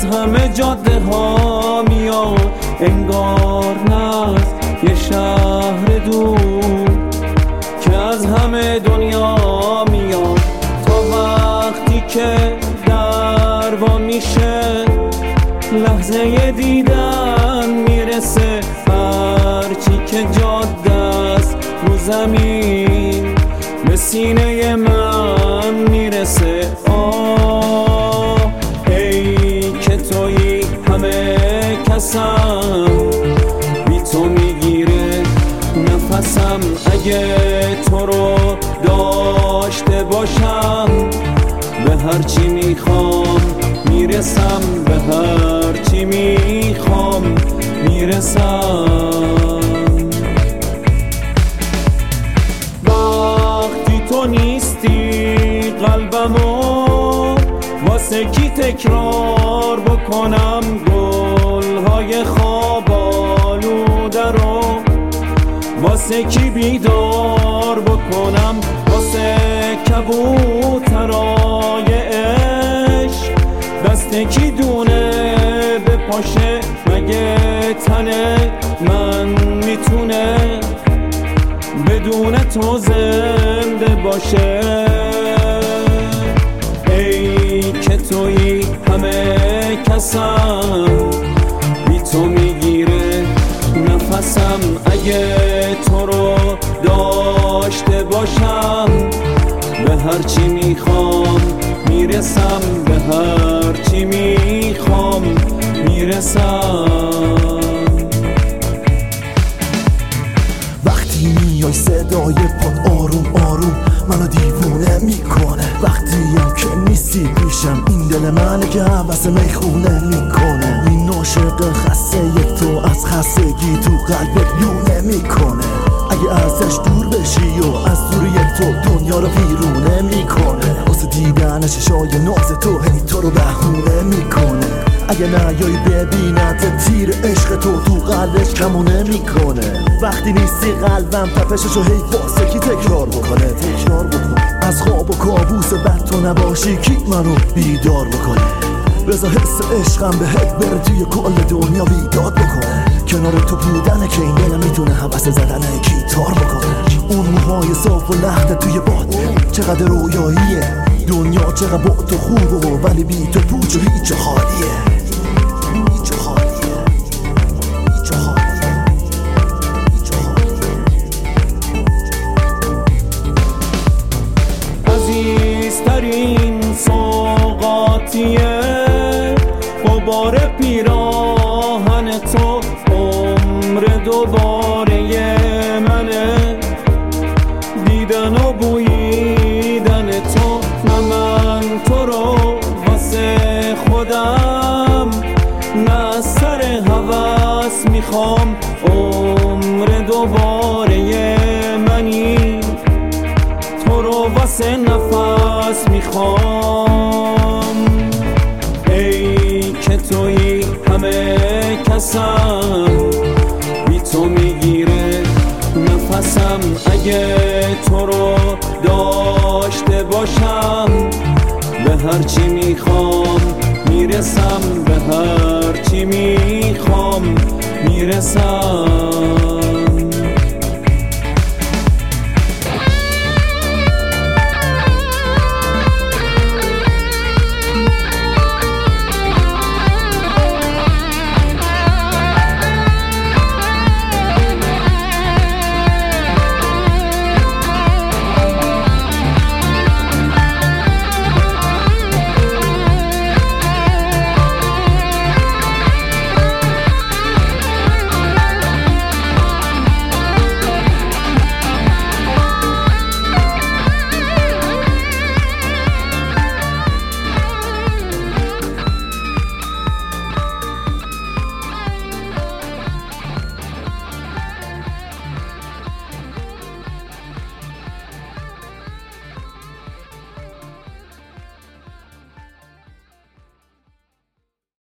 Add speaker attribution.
Speaker 1: همه جاده ها میاد، انگار نه از یه شهر دور که از همه دنیا میاد. تا وقتی که در وا میشه لحظه دیدن میرسه، هرچی که جاده است رو زمین به سینه من میرسه. ای که تویی همه کسم، بی تو میگیره نفسم. اگه تو رو داشته باشم به هرچی میخوام میرسم، به هرچی میخوام میرسم. وقتی تو نیستی قلبمو واسه کی تکرار بکنم، گلهای خواب آلوده رو واسه کی بیدار بکنم، واسه کبوترای عشق دست کی دونه به پاشه، مگه تن من میتونه بدون تو زنده باشه. ای که تویی همه کسم، بی تو میگیره نفسم. اگه تو رو داشته باشم به هرچی میخوام میرسم، به هرچی میخوام میرسم.
Speaker 2: وقتی میای صدای پاد آروم آروم منو دیوونه میکنه، وقتی هم که نیستی پیشم این دل منه که حوث میخونه میکنه. این عاشق خسته تو از خستگی تو قلبت لونه میکنه، اگه ازش دور بشی و از دوری تو دنیا رو ویرونه میکنه. واسه دیدن چشای ناز تو هی تو رو بهونه میکنه، اگه نیایی ببینت تیر عشق تو قلبش کمونه میکنه. وقتی نیستی قلبم تپششو هی واسه کی تکرار بکنه. از خواب و کابوس بد تو نباشی کی منو بیدار بکنه. بذار حس عشقم بهت بره توی کل دنیا بیداد بکنه. کنار تو بودنه که این دلم میتونه حوث زدن گیتار بکنه. اون موهای صاف و لخت توی باد چقدر رویاییه، دنیا چقدر با تو خوبه ولی بی تو پوچ و هیچ خالیه.
Speaker 1: عزیزترین سوغاتیه غبار پیراهن تو، عمر دوباره منه دیدن و بوییدن تو. نه من تو رو واسه خودم نه سر هوس میخوام، عمر دوباره منی تو رو واسه نفس میخوام. ای که تویی همه کسم، بی تو میگیره نفسم. اگه تو رو داشته باشم به هرچی میخوام میرسم، به هرچی میخوام میرسم.